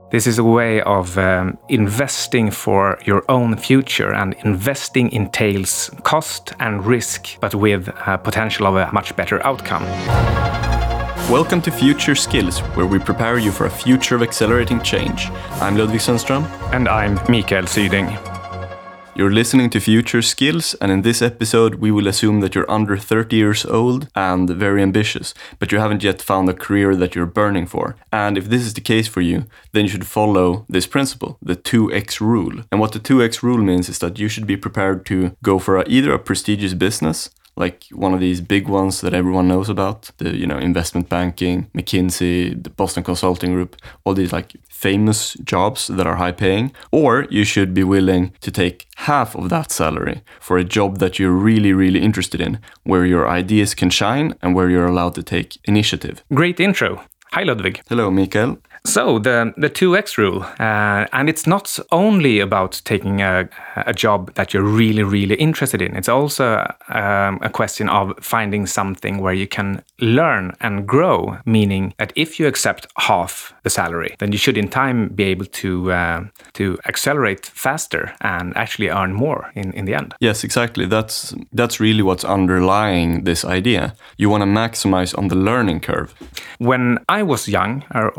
This is a way of investing for your own future, and investing entails cost and risk, but with potential of a much better outcome. Welcome to Future Skills, where we prepare you for a future of accelerating change. I'm Ludvig Sundström. And I'm Mikael Syding. You're listening to Future Skills, and in this episode we will assume that you're under 30 years old and very ambitious, but you haven't yet found a career that you're burning for. And if this is the case for you, then you should follow this principle, the 2X rule. And what the 2X rule means is that you should be prepared to go for either a prestigious business, like one of these big ones that everyone knows about, the investment banking, McKinsey, the Boston Consulting Group, all these famous jobs that are high paying, or you should be willing to take half of that salary for a job that you're really, really interested in, where your ideas can shine and where you're allowed to take initiative. Great intro. Hi, Ludvig. Hello, Mikael. So the 2X rule, and it's not only about taking a job that you're really, really interested in. It's also a question of finding something where you can learn and grow, meaning that if you accept half the salary, then you should in time be able to accelerate faster and actually earn more in the end. Yes, exactly. That's really what's underlying this idea. You want to maximize on the learning curve. When I was young,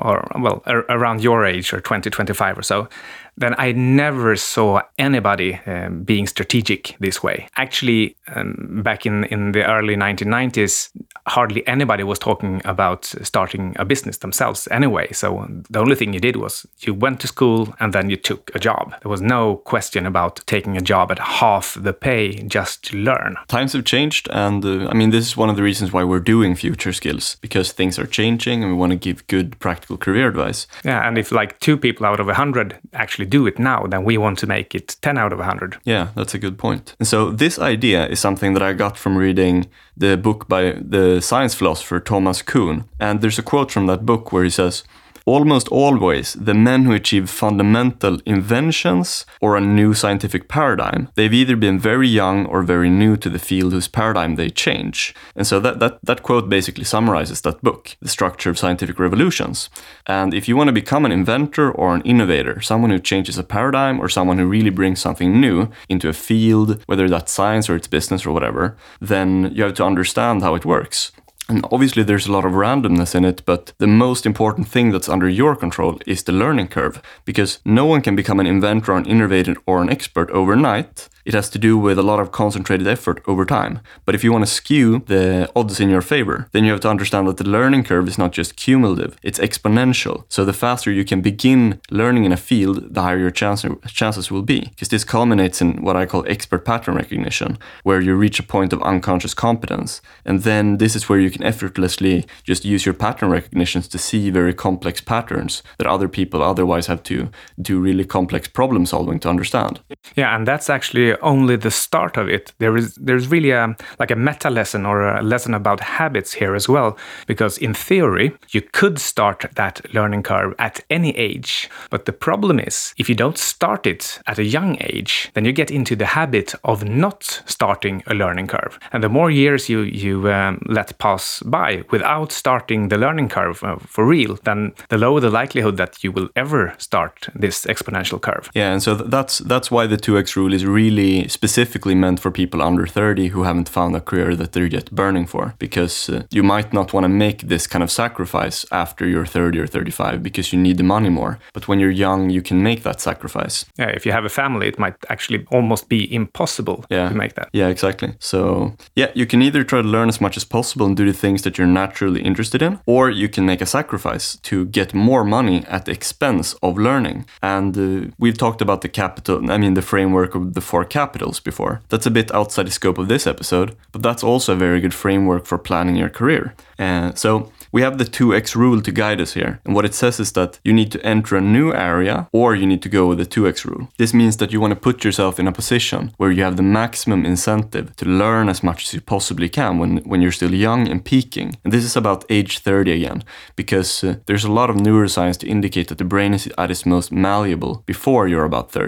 around your age, or 20, 25 or so, then I never saw anybody being strategic this way. Actually, back in the early 1990s, hardly anybody was talking about starting a business themselves anyway. So the only thing you did was you went to school and then you took a job. There was no question about taking a job at half the pay just to learn. Times have changed, and this is one of the reasons why we're doing Future Skills, because things are changing and we want to give good practical career advice. Yeah, and if 2 people out of 100 actually do it now, then we want to make it 10 out of 100. Yeah, that's a good point. And so this idea is something that I got from reading the book by the science philosopher Thomas Kuhn. And there's a quote from that book where he says, "Almost always, the men who achieve fundamental inventions or a new scientific paradigm, they've either been very young or very new to the field whose paradigm they change." And so that quote basically summarizes that book, The Structure of Scientific Revolutions. And if you want to become an inventor or an innovator, someone who changes a paradigm or someone who really brings something new into a field, whether that's science or it's business or whatever, then you have to understand how it works. And obviously there's a lot of randomness in it, but the most important thing that's under your control is the learning curve, because no one can become an inventor or an innovator or an expert overnight. It has to do with a lot of concentrated effort over time. But if you want to skew the odds in your favor, then you have to understand that the learning curve is not just cumulative, it's exponential. So the faster you can begin learning in a field, the higher your chances will be. Because this culminates in what I call expert pattern recognition, where you reach a point of unconscious competence. And then this is where you can effortlessly just use your pattern recognitions to see very complex patterns that other people otherwise have to do really complex problem solving to understand. Yeah, and that's actually only the start of it. There's really a meta lesson or a lesson about habits here as well, because in theory you could start that learning curve at any age, but the problem is if you don't start it at a young age, then you get into the habit of not starting a learning curve, and the more years you let pass by without starting the learning curve for real, then the lower the likelihood that you will ever start this exponential curve. Yeah, and so that's why the 2X rule is really specifically meant for people under 30 who haven't found a career that they're yet burning for, because you might not want to make this kind of sacrifice after you're 30 or 35 because you need the money more. But when you're young, you can make that sacrifice. Yeah, if you have a family, it might actually almost be impossible to make that. Yeah, exactly. So yeah, you can either try to learn as much as possible and do the things that you're naturally interested in, or you can make a sacrifice to get more money at the expense of learning. And we've talked about the framework of the 4 capitals before. That's a bit outside the scope of this episode, but that's also a very good framework for planning your career. So we have the 2X rule to guide us here. And what it says is that you need to enter a new area or you need to go with the 2X rule. This means that you want to put yourself in a position where you have the maximum incentive to learn as much as you possibly can when you're still young and peaking. And this is about age 30 again, because there's a lot of neuroscience to indicate that the brain is at its most malleable before you're about 30.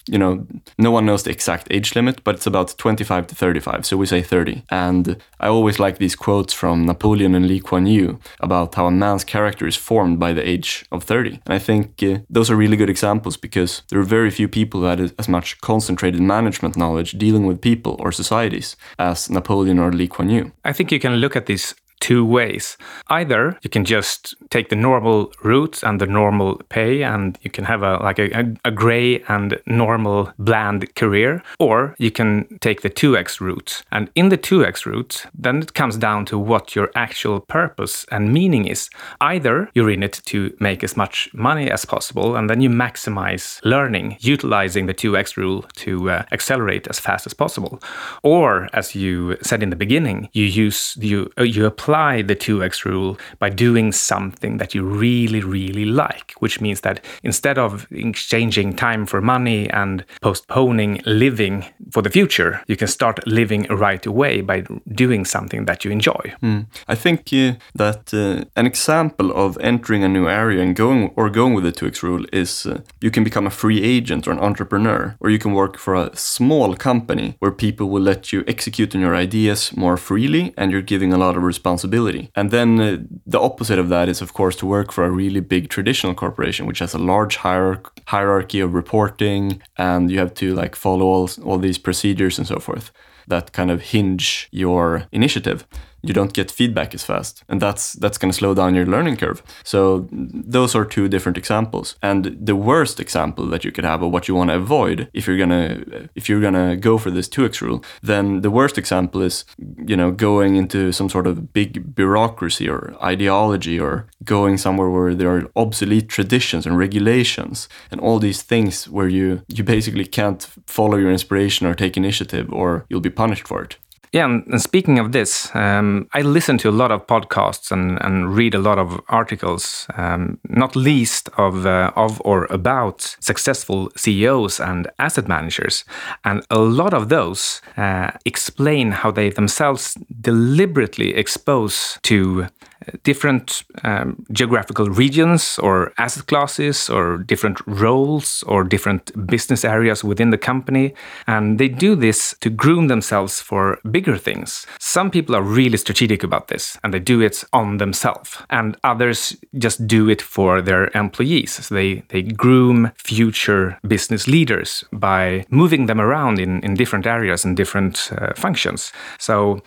no one knows the exact age limit, but it's about 25 to 35. So we say 30. And I always like these quotes from Napoleon and Lee Kuan Yew about how a man's character is formed by the age of 30. And I think those are really good examples because there are very few people who had as much concentrated management knowledge dealing with people or societies as Napoleon or Lee Kuan Yew. I think you can look at these two ways. Either you can just take the normal route and the normal pay and you can have a gray and normal bland career, or you can take the 2x route. And in the 2x route, then it comes down to what your actual purpose and meaning is. Either you're in it to make as much money as possible and then you maximize learning, utilizing the 2x rule to accelerate as fast as possible. Or, as you said in the beginning, you apply the 2x rule by doing something that you really, really like, which means that instead of exchanging time for money and postponing living for the future, you can start living right away by doing something that you enjoy. I think that an example of entering a new area and going with the 2x rule is you can become a free agent or an entrepreneur, or you can work for a small company where people will let you execute on your ideas more freely and you're giving a lot of responsibility. And then the opposite of that is, of course, to work for a really big traditional corporation, which has a large hierarchy of reporting, and you have to follow all these procedures and so forth that kind of hinge your initiative. You don't get feedback as fast, and that's going to slow down your learning curve. So those are two different examples. And the worst example that you could have of what you want to avoid if you're gonna go for this 2x rule, then the worst example is going into some sort of big bureaucracy or ideology, or going somewhere where there are obsolete traditions and regulations and all these things where you basically can't follow your inspiration or take initiative, or you'll be punished for it. Yeah, and speaking of this, I listen to a lot of podcasts and read a lot of articles, not least of or about successful CEOs and asset managers. And a lot of those explain how they themselves deliberately expose to different geographical regions or asset classes or different roles or different business areas within the company. And they do this to groom themselves for bigger things. Some people are really strategic about this and they do it on themselves. And others just do it for their employees. So they groom future business leaders by moving them around in different areas and different functions. So,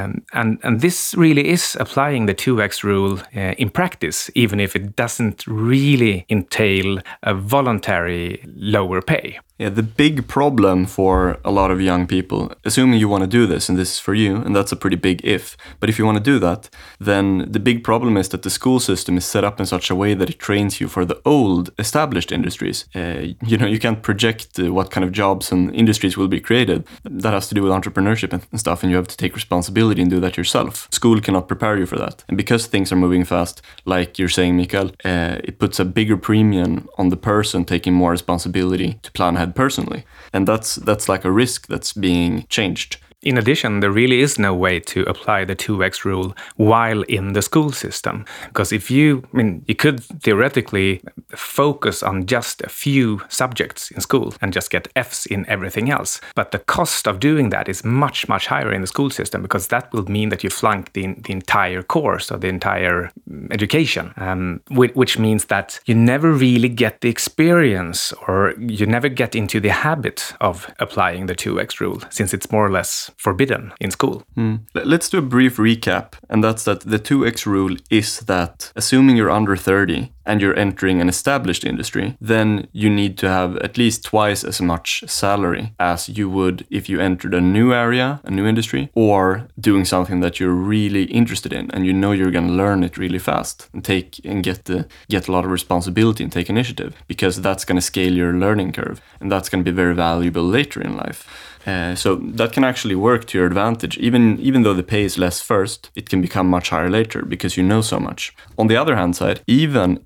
and this really is applying the 2x rule in practice, even if it doesn't really entail a voluntary lower pay. Yeah, the big problem for a lot of young people, assuming you want to do this, and this is for you, and that's a pretty big if, but if you want to do that, then the big problem is that the school system is set up in such a way that it trains you for the old established industries. You can't project what kind of jobs and industries will be created. That has to do with entrepreneurship and stuff, and you have to take responsibility and do that yourself. School cannot prepare you for that. And because things are moving fast, like you're saying, Mikael, it puts a bigger premium on the person taking more responsibility to plan ahead personally. And that's like a risk that's being changed. In addition, there really is no way to apply the 2x rule while in the school system. Because you could theoretically focus on just a few subjects in school and just get Fs in everything else. But the cost of doing that is much, much higher in the school system, because that will mean that you flunk the entire course or the entire education, which means that you never really get the experience, or you never get into the habit of applying the 2x rule, since it's more or less forbidden in school. Let's do a brief recap, and that's that the 2x rule is that assuming you're under 30 and you're entering an established industry, then you need to have at least twice as much salary as you would if you entered a new area, a new industry, or doing something that you're really interested in and you're going to learn it really fast and get a lot of responsibility and take initiative, because that's going to scale your learning curve, and that's going to be very valuable later in life. So that can actually work to your advantage. Even though the pay is less first, it can become much higher later because you know so much. On the other hand side, even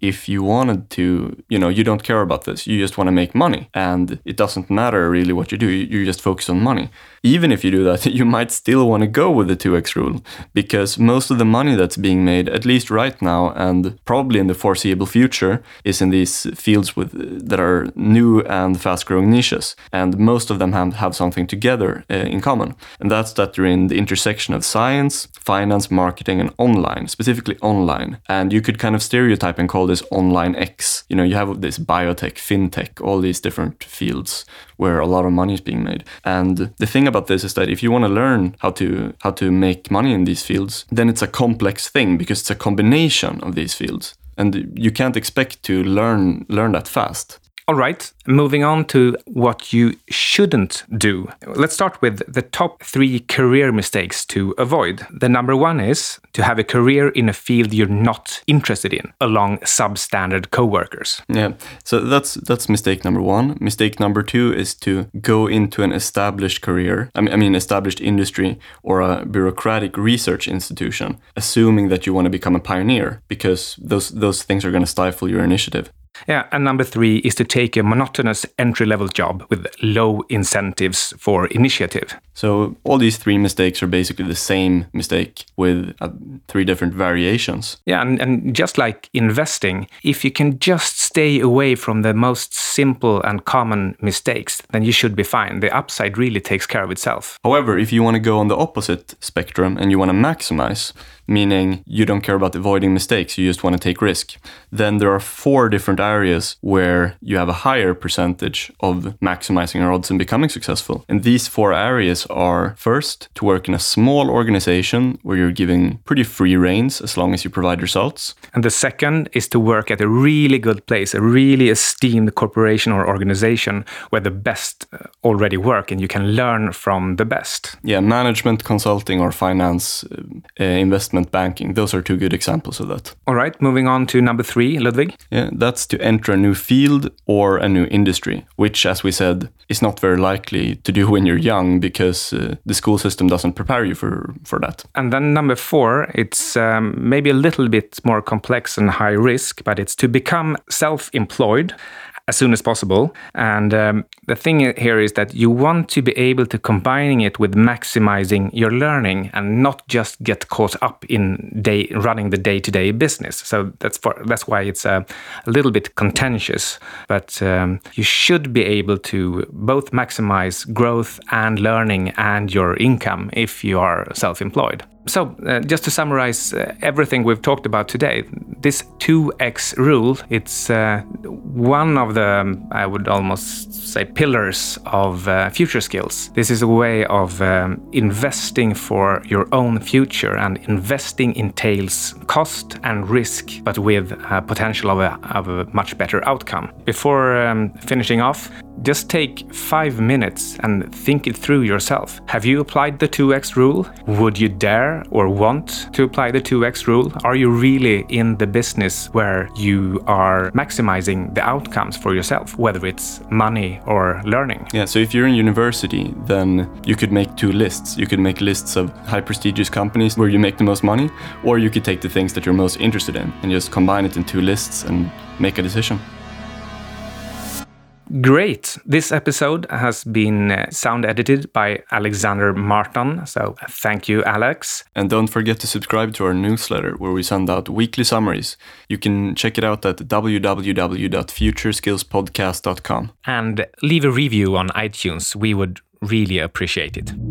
if you wanted to, you don't care about this, you just want to make money, and it doesn't matter really what you do, you just focus on money. Even if you do that, you might still want to go with the 2x rule, because most of the money that's being made, at least right now and probably in the foreseeable future, is in these fields that are new and fast-growing niches, and most of them have something together in common, and that's that they're in the intersection of science, finance, marketing, and online, specifically online. And you could kind of stereotype and call this online X. You have this biotech, fintech, all these different fields where a lot of money is being made. And the thing about this is that if you want to learn how to make money in these fields, then it's a complex thing because it's a combination of these fields. And you can't expect to learn that fast. All right, moving on to what you shouldn't do. Let's start with the top 3 career mistakes to avoid. The number 1 is to have a career in a field you're not interested in, along substandard coworkers. Yeah, so that's mistake number 1. Mistake number 2 is to go into an established career, I mean established industry or a bureaucratic research institution, assuming that you want to become a pioneer, because those things are going to stifle your initiative. Yeah, and number 3 is to take a monotonous entry-level job with low incentives for initiative. So all these 3 mistakes are basically the same mistake with 3 different variations. Yeah, and just like investing, if you can just stay away from the most simple and common mistakes, then you should be fine. The upside really takes care of itself. However, if you want to go on the opposite spectrum and you want to maximize, meaning you don't care about avoiding mistakes, you just want to take risk, then there are 4 different areas where you have a higher percentage of maximizing your odds and becoming successful. And these 4 areas are, first, to work in a small organization where you're giving pretty free reins as long as you provide results. And the second is to work at a really good place, a really esteemed corporation or organization where the best already work and you can learn from the best. Yeah, management, consulting, or finance, investment banking. Those are 2 good examples of that. All right, moving on to number 3, Ludwig. Yeah, that's to enter a new field or a new industry, which, as we said, is not very likely to do when you're young because the school system doesn't prepare you for that. And then number 4, it's maybe a little bit more complex and high risk, but it's to become self-employed as soon as possible. And the thing here is that you want to be able to combine it with maximizing your learning and not just get caught up in running the day-to-day business. So that's why it's a little bit contentious. But you should be able to both maximize growth and learning and your income if you are self-employed. So, just to summarize everything we've talked about today, this 2x rule, it's one of the, I would almost say, pillars of future skills. This is a way of investing for your own future, and investing entails cost and risk, but with potential of a much better outcome. Before finishing off, just take 5 minutes and think it through yourself. Have you applied the 2x rule? Would you dare or want to apply the 2x rule? Are you really in the business where you are maximizing the outcomes for yourself, whether it's money or learning? Yeah, so if you're in university, then you could make 2 lists. You could make lists of high prestigious companies where you make the most money, or you could take the things that you're most interested in and just combine it in 2 lists and make a decision. Great. This episode has been sound edited by Alexander Martin, so thank you, Alex. And don't forget to subscribe to our newsletter where we send out weekly summaries. You can check it out at www.futureskillspodcast.com. And leave a review on iTunes. We would really appreciate it.